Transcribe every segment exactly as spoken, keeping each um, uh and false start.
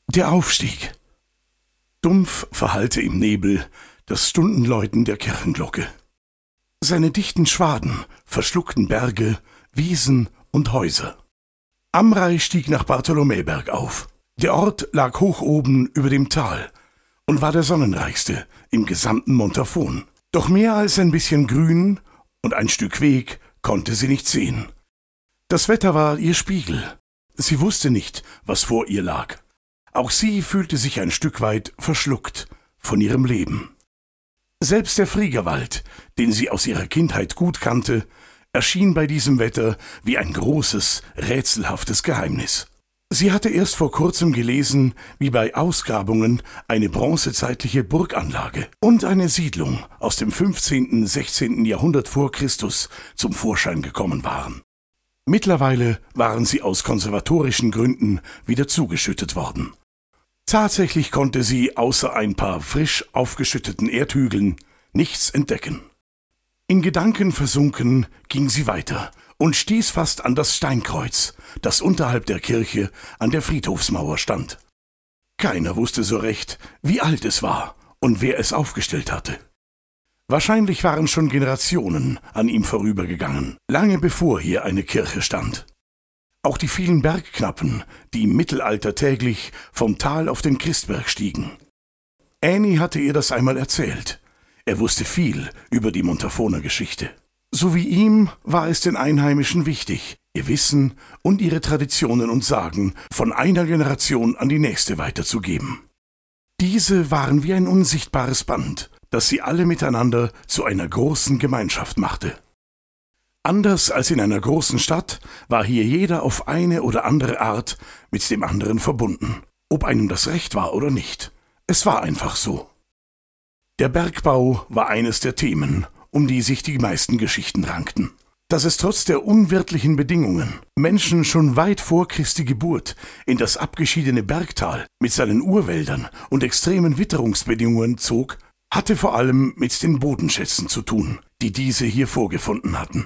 Der Aufstieg. Dumpf verhallte im Nebel das Stundenläuten der Kirchenglocke. Seine dichten Schwaden verschluckten Berge, Wiesen und Häuser. Amrei stieg nach Bartholomäberg auf. Der Ort lag hoch oben über dem Tal und war der sonnenreichste im gesamten Montafon. Doch mehr als ein bisschen Grün und ein Stück Weg konnte sie nicht sehen. Das Wetter war ihr Spiegel. Sie wusste nicht, was vor ihr lag. Auch sie fühlte sich ein Stück weit verschluckt von ihrem Leben. Selbst der Friegerwald, den sie aus ihrer Kindheit gut kannte, erschien bei diesem Wetter wie ein großes, rätselhaftes Geheimnis. Sie hatte erst vor kurzem gelesen, wie bei Ausgrabungen eine bronzezeitliche Burganlage und eine Siedlung aus dem fünfzehnten, sechzehnten Jahrhundert vor Christus zum Vorschein gekommen waren. Mittlerweile waren sie aus konservatorischen Gründen wieder zugeschüttet worden. Tatsächlich konnte sie außer ein paar frisch aufgeschütteten Erdhügeln nichts entdecken. In Gedanken versunken ging sie weiter und stieß fast an das Steinkreuz, das unterhalb der Kirche an der Friedhofsmauer stand. Keiner wusste so recht, wie alt es war und wer es aufgestellt hatte. Wahrscheinlich waren schon Generationen an ihm vorübergegangen, lange bevor hier eine Kirche stand. Auch die vielen Bergknappen, die im Mittelalter täglich vom Tal auf den Christberg stiegen. Annie hatte ihr das einmal erzählt. Er wusste viel über die Montafoner Geschichte. So wie ihm war es den Einheimischen wichtig, ihr Wissen und ihre Traditionen und Sagen von einer Generation an die nächste weiterzugeben. Diese waren wie ein unsichtbares Band, das sie alle miteinander zu einer großen Gemeinschaft machte. Anders als in einer großen Stadt war hier jeder auf eine oder andere Art mit dem anderen verbunden, ob einem das recht war oder nicht. Es war einfach so. Der Bergbau war eines der Themen, um die sich die meisten Geschichten rankten. Dass es trotz der unwirtlichen Bedingungen Menschen schon weit vor Christi Geburt in das abgeschiedene Bergtal mit seinen Urwäldern und extremen Witterungsbedingungen zog, hatte vor allem mit den Bodenschätzen zu tun, die diese hier vorgefunden hatten.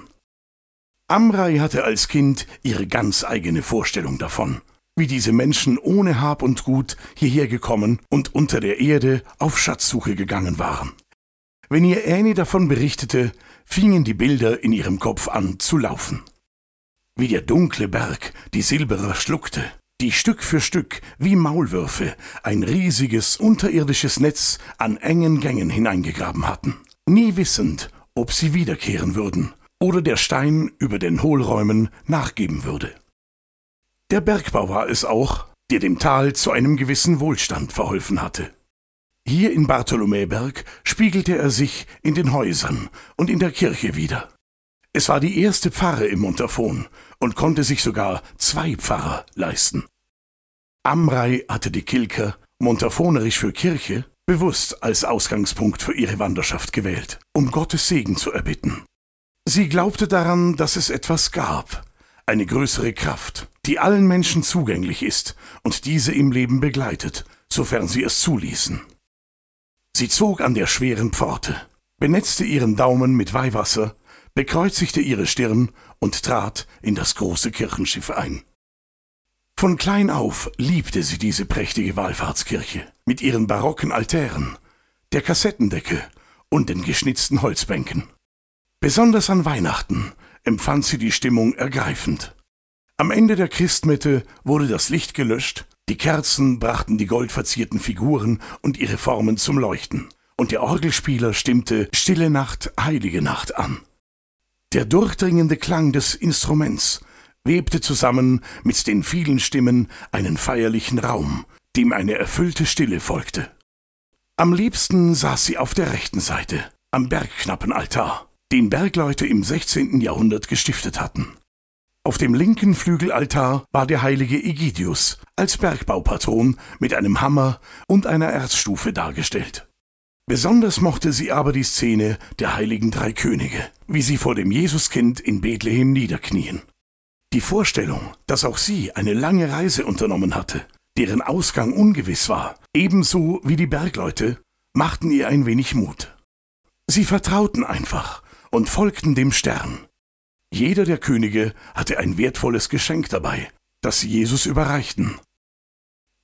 Amrei hatte als Kind ihre ganz eigene Vorstellung davon, wie diese Menschen ohne Hab und Gut hierher gekommen und unter der Erde auf Schatzsuche gegangen waren. Wenn ihr Annie davon berichtete, fingen die Bilder in ihrem Kopf an zu laufen. Wie der dunkle Berg die Silberer schluckte, die Stück für Stück wie Maulwürfe ein riesiges unterirdisches Netz an engen Gängen hineingegraben hatten, nie wissend, ob sie wiederkehren würden oder der Stein über den Hohlräumen nachgeben würde. Der Bergbau war es auch, der dem Tal zu einem gewissen Wohlstand verholfen hatte. Hier in Bartholomäberg spiegelte er sich in den Häusern und in der Kirche wider. Es war die erste Pfarre im Montafon und konnte sich sogar zwei Pfarrer leisten. Amrei hatte die Kilker, montafonerisch für Kirche, bewusst als Ausgangspunkt für ihre Wanderschaft gewählt, um Gottes Segen zu erbitten. Sie glaubte daran, dass es etwas gab, eine größere Kraft, die allen Menschen zugänglich ist und diese im Leben begleitet, sofern sie es zuließen. Sie zog an der schweren Pforte, benetzte ihren Daumen mit Weihwasser, bekreuzigte ihre Stirn und trat in das große Kirchenschiff ein. Von klein auf liebte sie diese prächtige Wallfahrtskirche mit ihren barocken Altären, der Kassettendecke und den geschnitzten Holzbänken. Besonders an Weihnachten empfand sie die Stimmung ergreifend. Am Ende der Christmette wurde das Licht gelöscht, die Kerzen brachten die goldverzierten Figuren und ihre Formen zum Leuchten, und der Orgelspieler stimmte Stille Nacht, Heilige Nacht an. Der durchdringende Klang des Instruments webte zusammen mit den vielen Stimmen einen feierlichen Raum, dem eine erfüllte Stille folgte. Am liebsten saß sie auf der rechten Seite, am Bergknappenaltar, den Bergleute im sechzehnten Jahrhundert gestiftet hatten. Auf dem linken Flügelaltar war der heilige Egidius als Bergbaupatron mit einem Hammer und einer Erzstufe dargestellt. Besonders mochte sie aber die Szene der heiligen drei Könige, wie sie vor dem Jesuskind in Bethlehem niederknien. Die Vorstellung, dass auch sie eine lange Reise unternommen hatte, deren Ausgang ungewiss war, ebenso wie die Bergleute, machten ihr ein wenig Mut. Sie vertrauten einfach und folgten dem Stern. Jeder der Könige hatte ein wertvolles Geschenk dabei, das sie Jesus überreichten.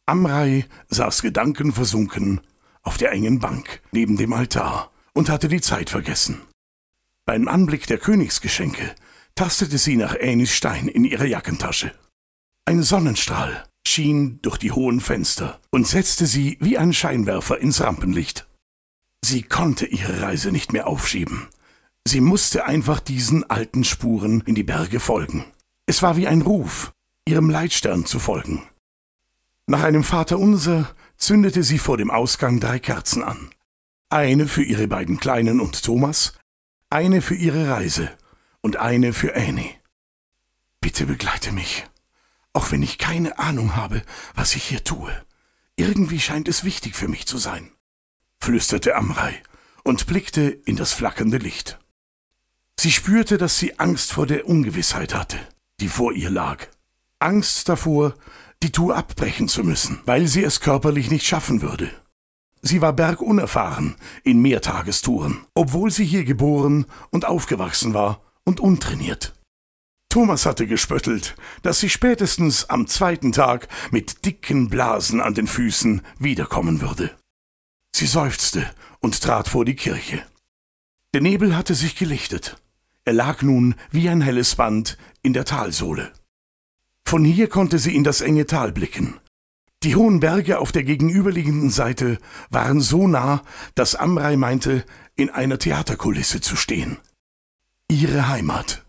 Amrei saß gedankenversunken auf der engen Bank neben dem Altar und hatte die Zeit vergessen. Beim Anblick der Königsgeschenke tastete sie nach Änis Stein in ihrer Jackentasche. Ein Sonnenstrahl schien durch die hohen Fenster und setzte sie wie ein Scheinwerfer ins Rampenlicht. Sie konnte ihre Reise nicht mehr aufschieben. Sie musste einfach diesen alten Spuren in die Berge folgen. Es war wie ein Ruf, ihrem Leitstern zu folgen. Nach einem Vaterunser zündete sie vor dem Ausgang drei Kerzen an. Eine für ihre beiden Kleinen und Thomas, eine für ihre Reise und eine für Annie. »Bitte begleite mich, auch wenn ich keine Ahnung habe, was ich hier tue. Irgendwie scheint es wichtig für mich zu sein«, flüsterte Amrei und blickte in das flackernde Licht. Sie spürte, dass sie Angst vor der Ungewissheit hatte, die vor ihr lag. Angst davor, die Tour abbrechen zu müssen, weil sie es körperlich nicht schaffen würde. Sie war bergunerfahren in Mehrtagestouren, obwohl sie hier geboren und aufgewachsen war und untrainiert. Thomas hatte gespöttelt, dass sie spätestens am zweiten Tag mit dicken Blasen an den Füßen wiederkommen würde. Sie seufzte und trat vor die Kirche. Der Nebel hatte sich gelichtet. Er lag nun wie ein helles Band in der Talsohle. Von hier konnte sie in das enge Tal blicken. Die hohen Berge auf der gegenüberliegenden Seite waren so nah, dass Amrei meinte, in einer Theaterkulisse zu stehen. Ihre Heimat.